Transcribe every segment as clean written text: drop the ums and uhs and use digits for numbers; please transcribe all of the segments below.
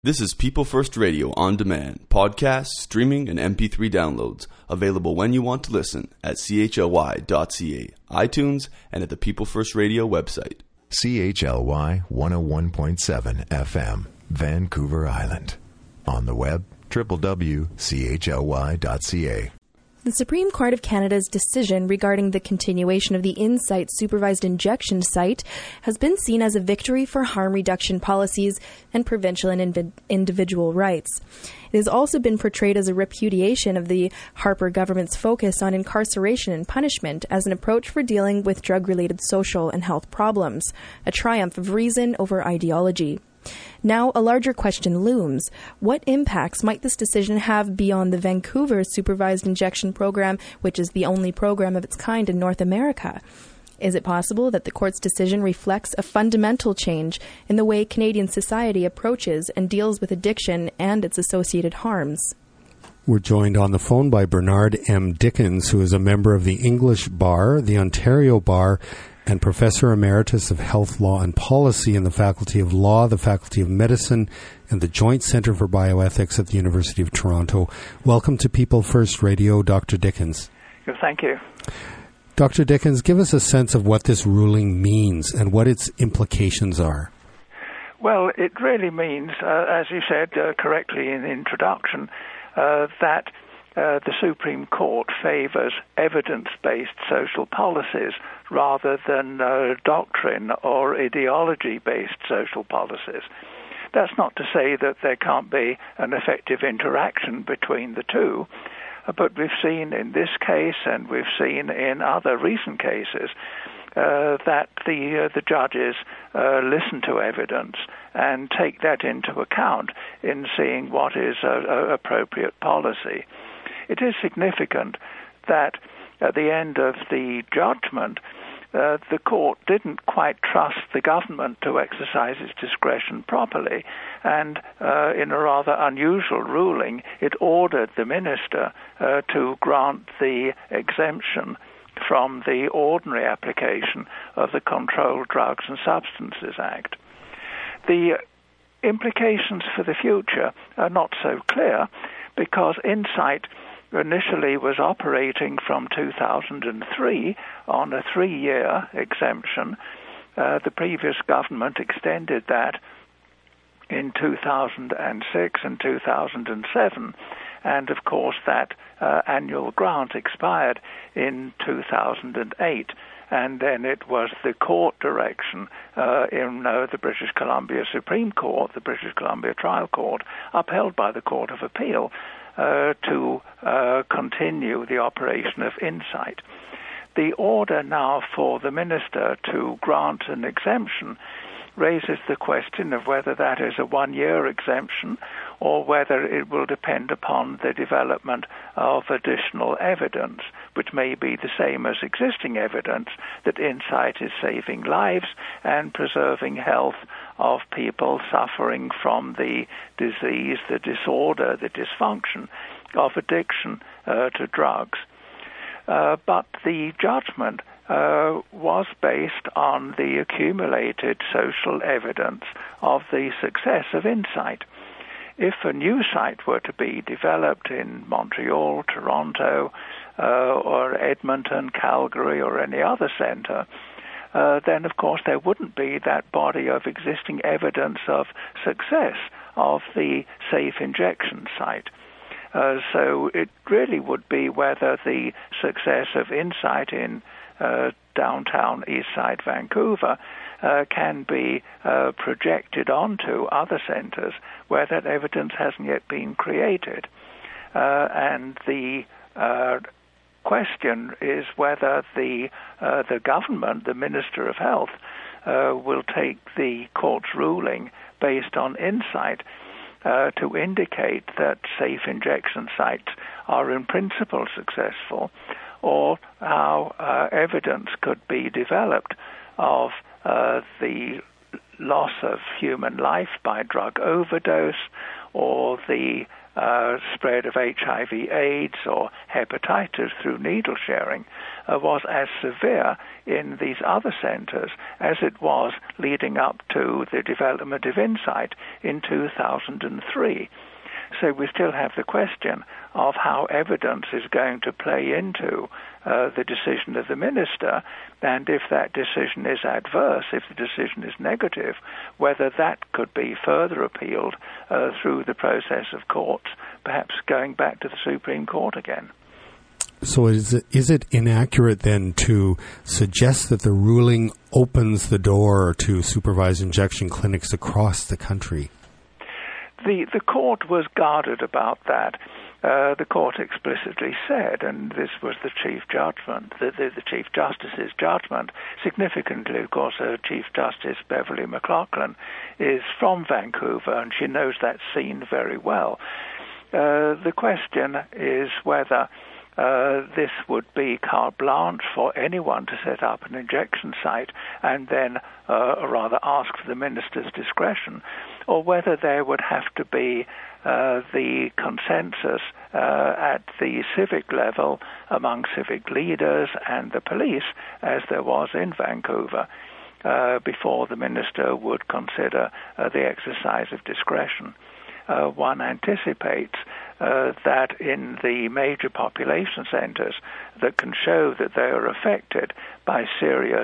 This is People First Radio on demand, podcasts, streaming, and MP3 downloads, available when you want to listen at chly.ca, iTunes, and at the People First Radio website. CHLY 101.7 FM, Vancouver Island. On the web, www.chly.ca. The Supreme Court of Canada's decision regarding the continuation of the Insight supervised injection site has been seen as a victory for harm reduction policies and provincial and individual rights. It has also been portrayed as a repudiation of the Harper government's focus on incarceration and punishment as an approach for dealing with drug-related social and health problems, a triumph of reason over ideology. Now, a larger question looms. What impacts might this decision have beyond the Vancouver Supervised Injection Program, which is the only program of its kind in North America? Is it possible that the court's decision reflects a fundamental change in the way Canadian society approaches and deals with addiction and its associated harms? We're joined on the phone by Bernard M. Dickens, who is a member of the English Bar, the Ontario Bar, and Professor Emeritus of Health Law and Policy in the Faculty of Law, the Faculty of Medicine, and the Joint Centre for Bioethics at the University of Toronto. Welcome to People First Radio, Dr. Dickens. Thank you. Dr. Dickens, give us a sense of what this ruling means and what its implications are. Well, it really means, as you said correctly in the introduction, that the Supreme Court favours evidence-based social policies rather than doctrine or ideology-based social policies. That's not to say that there can't be an effective interaction between the two, but we've seen in this case, and we've seen in other recent cases, that the judges listen to evidence and take that into account in seeing what is appropriate policy. It is significant that at the end of the judgment, the court didn't quite trust the government to exercise its discretion properly, and in a rather unusual ruling, it ordered the minister to grant the exemption from the ordinary application of the Controlled Drugs and Substances Act. The implications for the future are not so clear, because Insight initially was operating from 2003 on a 3-year exemption. The previous government extended that in 2006 and 2007, and of course that annual grant expired in 2008. And then it was the court direction in the British Columbia Supreme Court, the British Columbia Trial Court, upheld by the Court of Appeal, to continue the operation of Insight. The order now for the minister to grant an exemption raises the question of whether that is a 1-year exemption or whether it will depend upon the development of additional evidence, which may be the same as existing evidence that Insight is saving lives and preserving health of people suffering from the disease, the disorder, the dysfunction of addiction to drugs. But the judgment was based on the accumulated social evidence of the success of Insight. If a new site were to be developed in Montreal, Toronto, or Edmonton, Calgary, or any other centre, then of course there wouldn't be that body of existing evidence of success of the safe injection site. So it really would be whether the success of Insight in downtown Eastside Vancouver can be projected onto other centres where that evidence hasn't yet been created. And the question is whether the government, the Minister of Health, will take the court's ruling based on Insight to indicate that safe injection sites are in principle successful, or how evidence could be developed of the loss of human life by drug overdose, or the spread of HIV/AIDS or hepatitis through needle sharing was as severe in these other centers as it was leading up to the development of Insight in 2003. So we still have the question of how evidence is going to play into the decision of the minister, and if that decision is adverse, if the decision is negative, whether that could be further appealed through the process of courts, perhaps going back to the Supreme Court again. So is it inaccurate then to suggest that the ruling opens the door to supervised injection clinics across the country? The court was guarded about that. The court explicitly said, and this was the Chief Judgment, the Chief Justice's judgment. Significantly, of course, Chief Justice Beverly McLaughlin is from Vancouver, and she knows that scene very well. The question is whether this would be carte blanche for anyone to set up an injection site and then rather ask for the minister's discretion, or whether there would have to be the consensus at the civic level among civic leaders and the police, as there was in Vancouver, before the minister would consider the exercise of discretion. One anticipates that in the major population centers that can show that they are affected by serious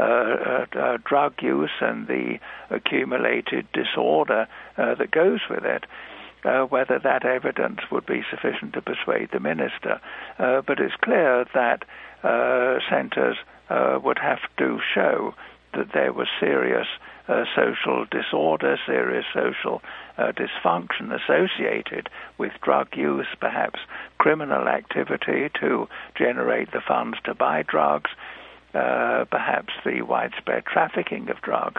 drug use and the accumulated disorder that goes with it, whether that evidence would be sufficient to persuade the minister. But it's clear that centers would have to show that there was serious social disorder, serious social dysfunction associated with drug use, perhaps criminal activity to generate the funds to buy drugs, perhaps the widespread trafficking of drugs,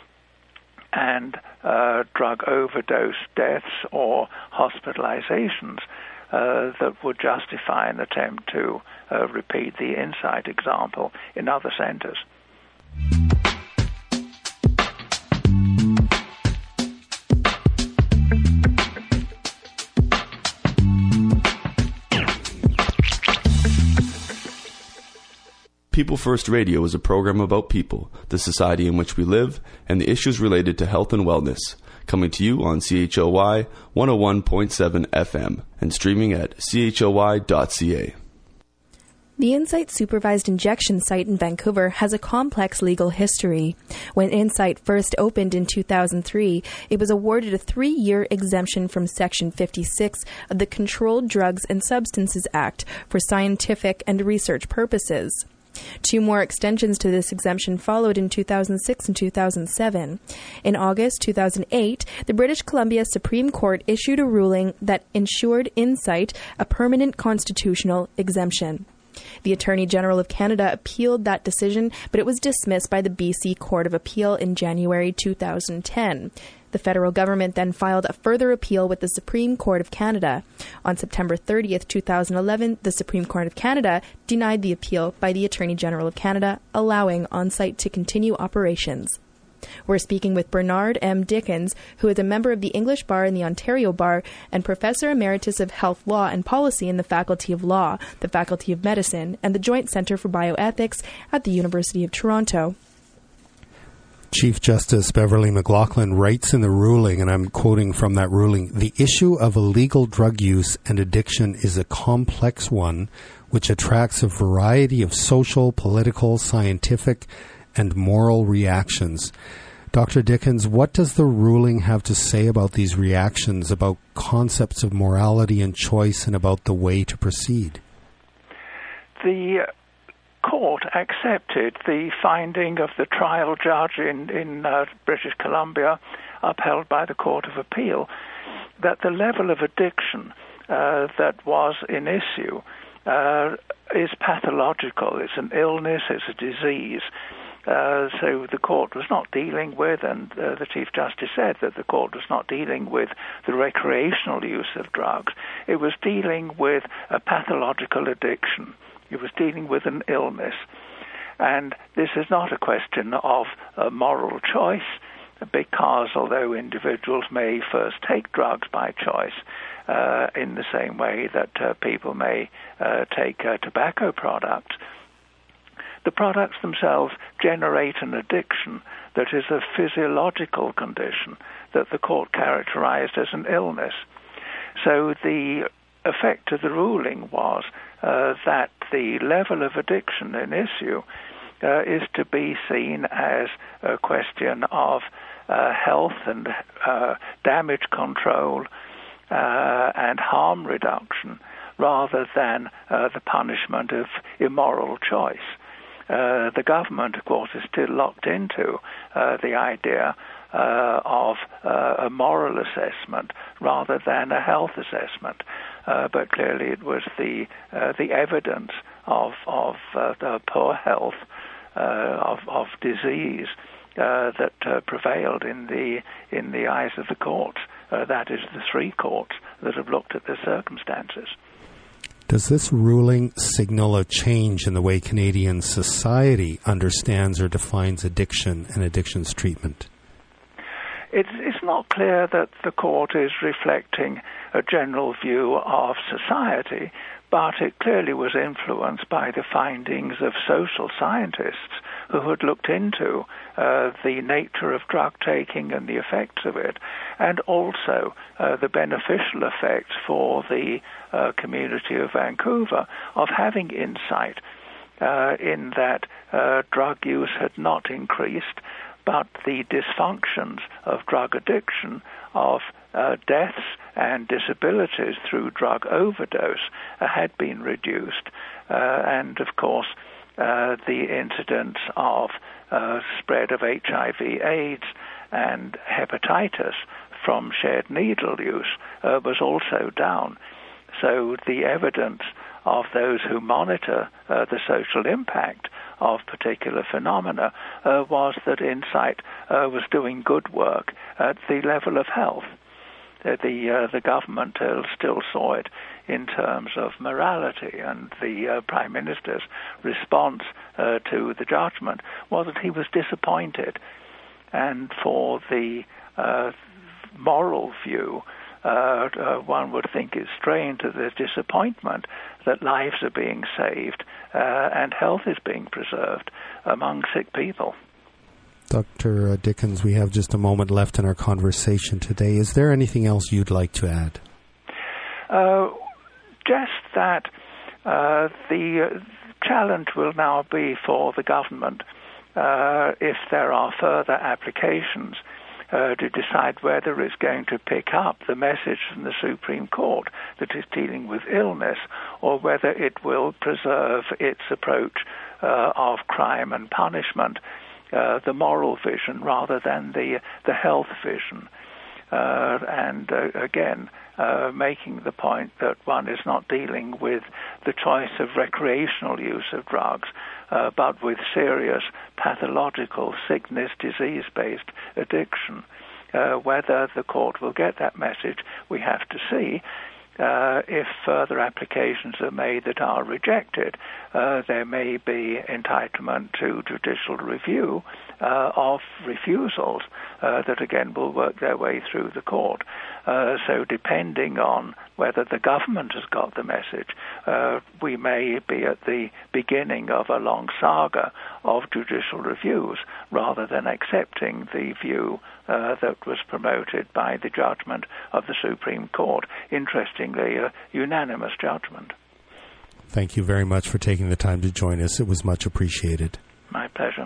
and drug overdose deaths or hospitalizations that would justify an attempt to repeat the Insight example in other centers. People First Radio is a program about people, the society in which we live, and the issues related to health and wellness. Coming to you on CHOY 101.7 FM and streaming at choy.ca. The Insight Supervised Injection site in Vancouver has a complex legal history. When Insight first opened in 2003, it was awarded a 3-year exemption from Section 56 of the Controlled Drugs and Substances Act for scientific and research purposes. 2 more extensions to this exemption followed in 2006 and 2007. In August 2008, the British Columbia Supreme Court issued a ruling that ensured Insight a permanent constitutional exemption. The Attorney General of Canada appealed that decision, but it was dismissed by the BC Court of Appeal in January 2010. The federal government then filed a further appeal with the Supreme Court of Canada. On September 30th, 2011, the Supreme Court of Canada denied the appeal by the Attorney General of Canada, allowing Onsite to continue operations. We're speaking with Bernard M. Dickens, who is a member of the English Bar and the Ontario Bar and Professor Emeritus of Health Law and Policy in the Faculty of Law, the Faculty of Medicine, and the Joint Centre for Bioethics at the University of Toronto. Chief Justice Beverly McLaughlin writes in the ruling, and I'm quoting from that ruling, "The issue of illegal drug use and addiction is a complex one which attracts a variety of social, political, scientific, and moral reactions." Dr. Dickens, what does the ruling have to say about these reactions, about concepts of morality and choice, and about the way to proceed? The court accepted the finding of the trial judge in British Columbia, upheld by the Court of Appeal, that the level of addiction that was in issue is pathological. It's an illness, it's a disease. So the court was not dealing with, and the Chief Justice said that the court was not dealing with the recreational use of drugs. It was dealing with a pathological addiction. It was dealing with an illness. And this is not a question of moral choice. because although individuals may first take drugs by choice, in the same way that people may take tobacco products, the products themselves generate an addiction that is a physiological condition that the court characterized as an illness. So the effect of the ruling was that the level of addiction in issue is to be seen as a question of health and damage control and harm reduction, rather than the punishment of immoral choice. The government, of course, is still locked into the idea of a moral assessment rather than a health assessment. But clearly it was the evidence of the poor health, of disease, that prevailed in the eyes of the courts. That is, the three courts that have looked at the circumstances. Does this ruling signal a change in the way Canadian society understands or defines addiction and addictions treatment? It's not clear that the court is reflecting a general view of society, but it clearly was influenced by the findings of social scientists who had looked into the nature of drug taking and the effects of it, and also the beneficial effects for the community of Vancouver of having insight in that drug use had not increased, but the dysfunctions of drug addiction, of deaths and disabilities through drug overdose had been reduced. And, of course, the incidence of spread of HIV/AIDS and hepatitis from shared needle use was also down. So the evidence of those who monitor the social impact of particular phenomena was that Insight was doing good work at the level of health. The government still saw it in terms of morality, and the Prime Minister's response to the judgment was that he was disappointed. And for the moral view, one would think it's strange that there's disappointment that lives are being saved and health is being preserved among sick people. Dr. Dickens, we have just a moment left in our conversation today. Is there anything else you'd like to add? Just that the challenge will now be for the government, if there are further applications, to decide whether it's going to pick up the message from the Supreme Court that is dealing with illness, or whether it will preserve its approach of crime and punishment, the moral vision rather than the health vision. And again, making the point that one is not dealing with the choice of recreational use of drugs, but with serious pathological sickness, disease-based addiction. Whether the court will get that message, we have to see. If further applications are made that are rejected, there may be entitlement to judicial review of refusals that again will work their way through the court. So depending on whether the government has got the message, we may be at the beginning of a long saga of judicial reviews rather than accepting the view that was promoted by the judgment of the Supreme Court. Interestingly, a unanimous judgment. Thank you very much for taking the time to join us. It was much appreciated. My pleasure.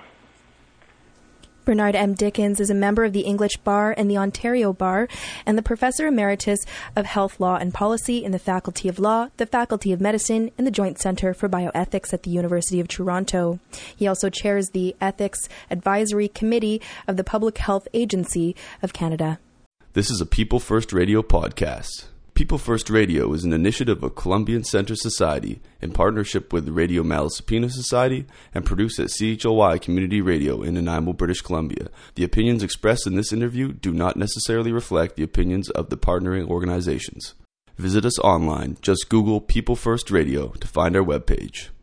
Bernard M. Dickens is a member of the English Bar and the Ontario Bar, and the Professor Emeritus of Health Law and Policy in the Faculty of Law, the Faculty of Medicine, and the Joint Centre for Bioethics at the University of Toronto. He also chairs the Ethics Advisory Committee of the Public Health Agency of Canada. This is a People First Radio podcast. People First Radio is an initiative of Columbian Centre Society in partnership with the Radio Malaspina Society and produced at CHOY Community Radio in Nanaimo, British Columbia. The opinions expressed in this interview do not necessarily reflect the opinions of the partnering organizations. Visit us online. Just Google People First Radio to find our webpage.